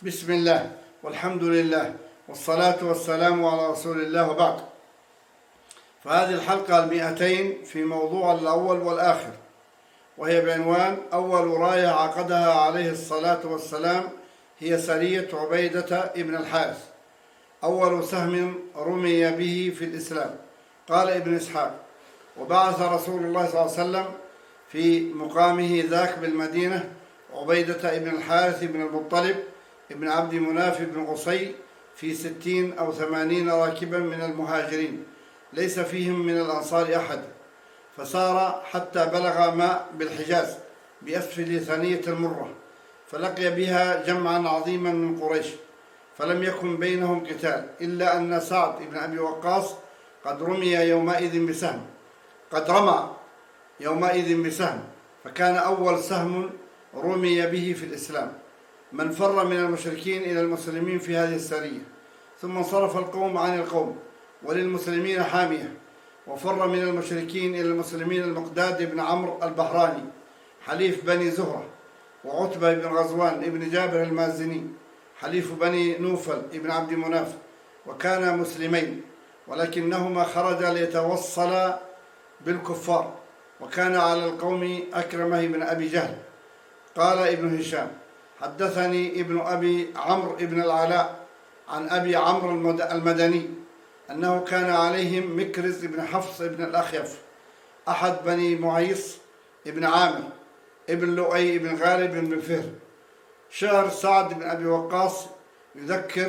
بسم الله والحمد لله والصلاة والسلام على رسول الله وبعد. فهذه الحلقة 200 في موضوع الأول والآخر، وهي بعنوان أول راية عقدها عليه الصلاة والسلام هي سرية عبيدة ابن الحارث، أول سهم رمي به في الإسلام. قال ابن إسحاق: وبعث رسول الله صلى الله عليه وسلم في مقامه ذاك بالمدينة عبيدة ابن الحارث بن المطلب ابن عبد مناف بن قصي في 60 أو 80 راكبا من المهاجرين، ليس فيهم من الأنصار أحد، فسار حتى بلغ ماء بالحجاز بأسفل ثنية المرة، فلقي بها جمعا عظيما من قريش، فلم يكن بينهم قتال، إلا أن سعد بن أبي وقاص قد رمى يومئذ بسهم، فكان أول سهم رمي به في الإسلام. من فر من المشركين إلى المسلمين في هذه السرية، ثم انصرف القوم عن القوم وللمسلمين حامية. وفر من المشركين إلى المسلمين المقداد بن عمرو البحراني حليف بني زهرة، وعتبة بن غزوان ابن جابر المازني حليف بني نوفل ابن عبد مناف، وكانا مسلمين ولكنهما خرجا ليتوصلا بالكفار، وكان على القوم أكرمه بن أبي جهل. قال ابن هشام: حدثني ابن أبي عمرو ابن العلاء عن أبي عمرو المدني أنه كان عليهم مكرز بن حفص بن الأخيف أحد بني معيص ابن عامر ابن لؤي ابن غالب بن فهر. شهر سعد بن أبي وقاص يذكر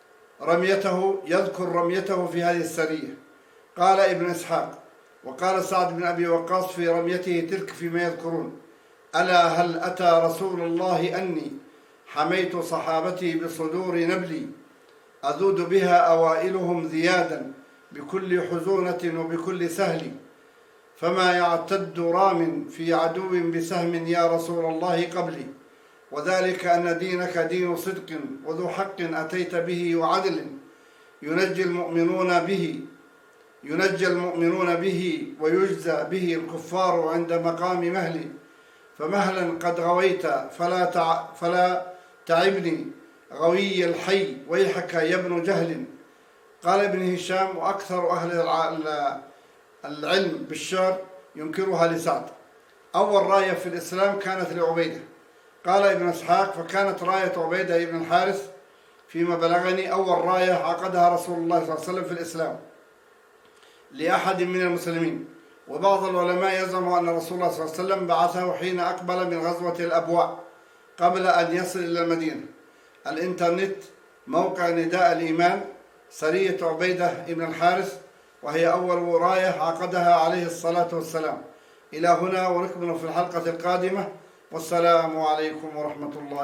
رميته في هذه السرية. قال ابن إسحاق: وقال سعد بن أبي وقاص في رميته تلك فيما يذكرون: ألا هل أتى رسول الله أني حميت صحابتي بصدور نبلي أذود بها أوائلهم ذيادا بكل حزونة وبكل سهل، فما يعتد رام في عدو بسهم يا رسول الله قبلي، وذلك أن دينك دين صدق وذو حق أتيت به وعدل ينجي المؤمنون به ويجزى به الكفار عند مقام مهلي، فمهلا قد غويت فلا تعبني غوي الحي ويحك يا ابن جهل. قال ابن هشام: وأكثر أهل العلم بالشعر ينكرها لسعد. أول راية في الإسلام كانت لعبيدة. قال ابن إسحاق: فكانت راية عبيدة ابن الحارث فيما بلغني أول راية عقدها رسول الله صلى الله عليه وسلم في الإسلام لأحد من المسلمين. وبعض العلماء يزعم أن رسول الله صلى الله عليه وسلم بعثه حين أقبل من غزوة الأبواء قبل أن يصل إلى المدينة. الإنترنت موقع نداء الإيمان سرية عبيدة ابن الحارث، وهي أول راية عقدها عليه الصلاة والسلام. إلى هنا ونكمل في الحلقة القادمة، والسلام عليكم ورحمة الله.